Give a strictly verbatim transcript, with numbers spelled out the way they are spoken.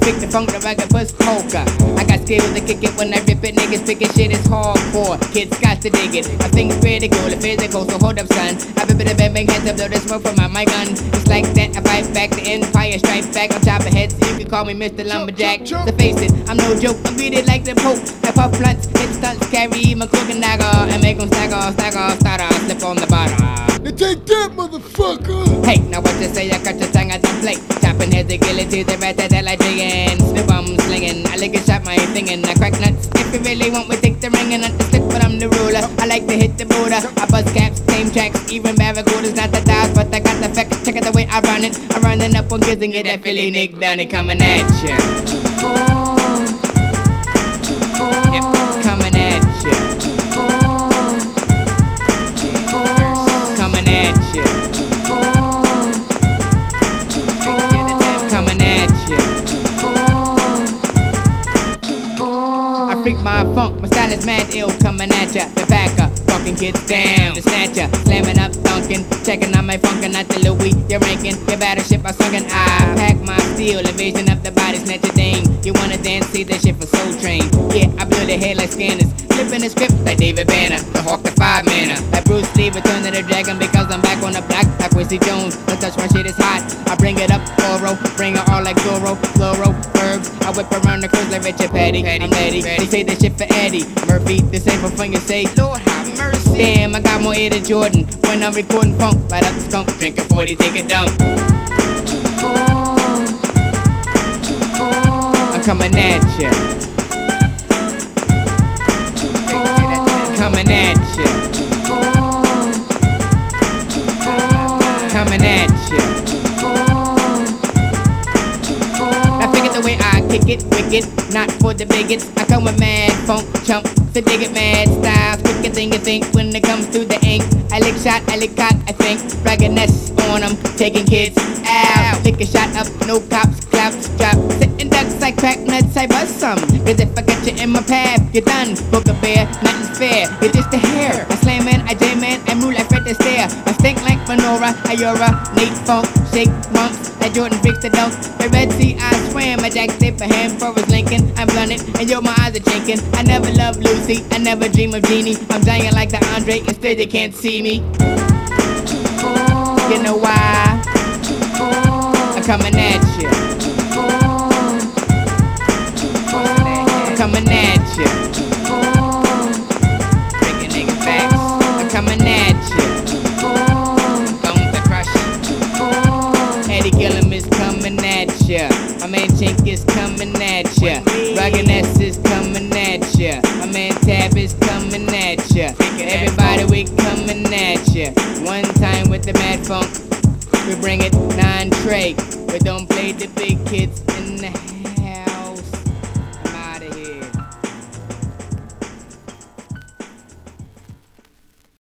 freak the funk, the rocket bus polka. I got skills to kick it when I rip it. Niggas pick it, shit is hardcore. Kids got to dig it. I think it's critical, the physical, so hold up, son. I've been a bang bang heads up, blow the smoke from my, my gun. It's like that, I fight back, the empire strike back. I'm chopping heads, you can call me Mister Lumberjack. So face it, I'm no joke, I beat it like the Pope. I pop blunts, hit stunts, carry my cloak and dagger, and make them stagger, stagger, starter, slip on the bottom. Now take that, motherfucker! Hey, now what you say? I cut your tongue, I don't play. Chopping heads, they kill it to the rat that like digging. Snip, I'm slinging. I lick a shot, my thinking. I crack nuts. If you really want me, take the ring and not the stick, but I'm the ruler. I like to hit the border. I buzz caps, tame tracks, even barracudas, not the dials, but I got the fact. Check out the way I run it. I'm running up on kids and get that Philly Nick down and coming at ya. Yep, coming at ya. Coming at ya. Coming at ya. I freak my funk, my style is mad ill, coming at ya. The backer, fucking kids down, the snatcher, slamming up, dunking, checking on my funk and not the Louis. You're ranking, your battleship, I sunken. I pack my steel, invasion of the body, snatch a dame. You wanna dance, see this shit for Soul Train. Yeah, I blow the head like scanners, flipping the script like David Banner, the Hawk, the five manner, like Bruce Lee, return to the dragon because I'm back on the block like Quincy Jones. Don't touch my shit, is hot. I bring it up, Oro, bring it all like Doro, Floro, Verbs. I whip around the curves like Richard Petty. I'm ready, they say this shit for Eddie Murphy. This ain't for fun, you say, Lord have mercy. Damn, I got more air than Jordan when I'm recording funk. Light up the skunk, drink a forty, take a dump. I'm coming at ya. Coming at ya. Coming at ya. I figured the way I kick it, wicked, not for the bigots. I come with mad funk chump, so dig it mad styles, quicker than you think when it comes to the ink. I lick shot, I lick cock, I think, bragging-ness on them, taking kids out. Lick a shot up, no cops, clouts drop, sitting ducks like crack nuts, I bust some. Cause if I get you in my path, you're done. Book a bear, nothing's fair, you're just a hair. I slam in, I jam in, I move like Fred Astaire. I stink like Menorah, Iora, Nate Funk, shake monks, that Jordan freaks the dunk. The Red Sea, I swam, I jacked it for him, for his Lincoln. I'm blunted, and yo, my eyes are chinking. I never loved Lucy, I never dream of Jeannie. I'm dying like the Andre, instead they can't see me. You know why? I'm coming at you. I'm coming at you. Breaking nigga facts. I'm coming at you. Bone to crush. Eddie Gillum is coming at ya. My man Chink is coming at ya. Ruggedness is coming at ya. My man Tab is coming at ya. Everybody we coming at ya. One time with the mad funk, we bring it nine tray. We don't play the big kids.